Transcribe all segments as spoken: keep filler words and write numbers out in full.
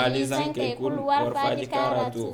mali zanke kul warfaji karatu.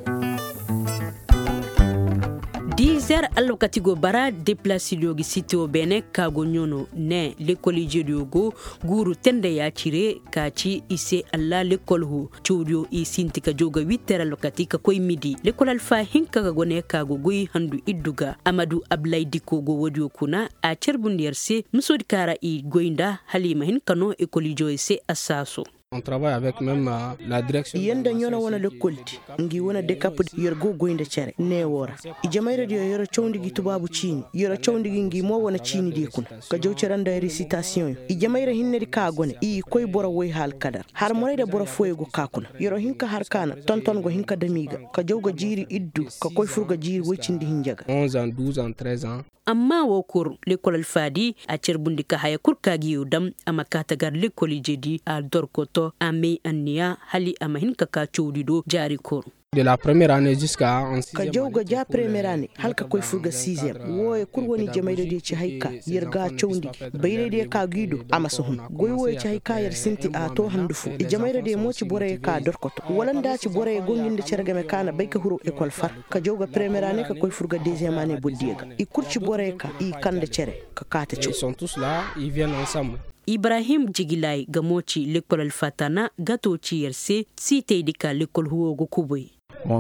Dizer allokatigo bara déplacé yogi sitio bene kago nyono ne l'école jediogo guru tende ya chire kachi ise alla l'école hu chudio i sintika joga huit heures allokatika koy midi l'école alfa hinka ga gone kago goy handu idduga Amadou Ablay Diko go wodio kuna a cerbundierse musodi kara i goinda halima hinkano école joyse asaso. On travaille avec même euh, la direction. Yanda nyona wana le kolti ngi wana decap yergo goinde chere ne wora i jamay radio yoro chawndi gi tubabu chini yoro chawndi gi ngi mo wana chini di kun ka jow ceranda recitation i jamay ra hinne di ka gone i koy boro woy hal kadar har moray de boro foyego kakuna yoro hinka har kana tonton go hinka damiga ka jow go jiri iddu ka koy furga jiri woycindi hinjaga onze ans douze ans treize ans. Amma wokur l'école alfadi a cerbundi ka haya kurkagi yudam ama katagar l'école jedi a dorkoto ame anniya hali ama hinka ka choudido jari kor. De la première année jusqu'à en sixième. Ka jawga ja première année halka koy furga sixième woy kurwoni jamaydo de ci hayka yerga chowndi bayre de ka guido amasuhun goy woy ci hayka yer sinti a to handufu e jamaydo de mo ci bore ka dorkoto walanda ci bore gonginde cergame kana bayka huro école far ka jawga première année ka koy furga deuxième année boddiga e kurci bore ka i kande cere ka kata ci. Ils sont tous là, ils viennent ensemble. Ibrahim Jigilay gamochi l'école alfatana gato ci yerse site dika l'école huogo kuboy.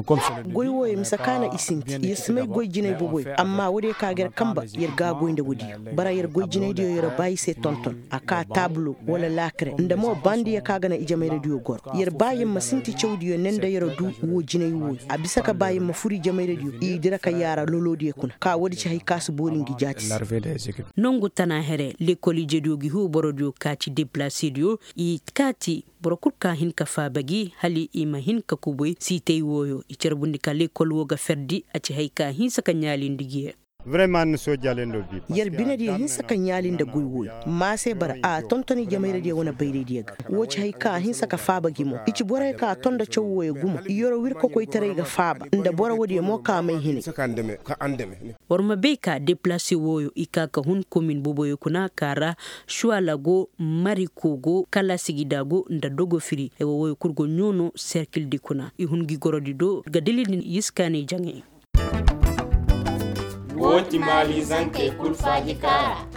goy woy misakana isinti yesmay goy jinay boboy amma wode kager kamba yer ga goynde wodi bara yer goy jinay dio yer bayi se tonton aka tableau wala lacre ndamo bandi ya kaga na ijamay radio gor yer bayi ma sinti chawdi nenda yer du wo jinay wo abisa ka bayi ma furi jamay radio i dira ka yara lolodi kuna ka wodi ci hay kasu borin gi jati nongu tana here l'école jedio gi hu borodio ka ci déplacer dio i kati borokurka hin ka fabagi hali ima hin ka kuboy sitey woyo i cerbundi ka l'école woga ferdi aci hayka hin saka nyali ndigiye. Vraiment no so jalendo bi yer binadi hin saka nyalinde guywoy ma se bara a tontoni jamayre de wona bayre diega woci hayka hin saka fabagi mo ici boray ka tonda cewwoy gumo yoro wirko koy tere ga faba nda bora wodi mo ka may hini saka andeme ka andeme worma beka déplacer woyo ikaka hun commune boboyo kuna kara shualago marikogo kala sigidago nda dogo firi e woyo kurgo nyono cercle di kuna i hun gi gorodi do ga delini yiskane jangi Woti mali zanke kul faji kara.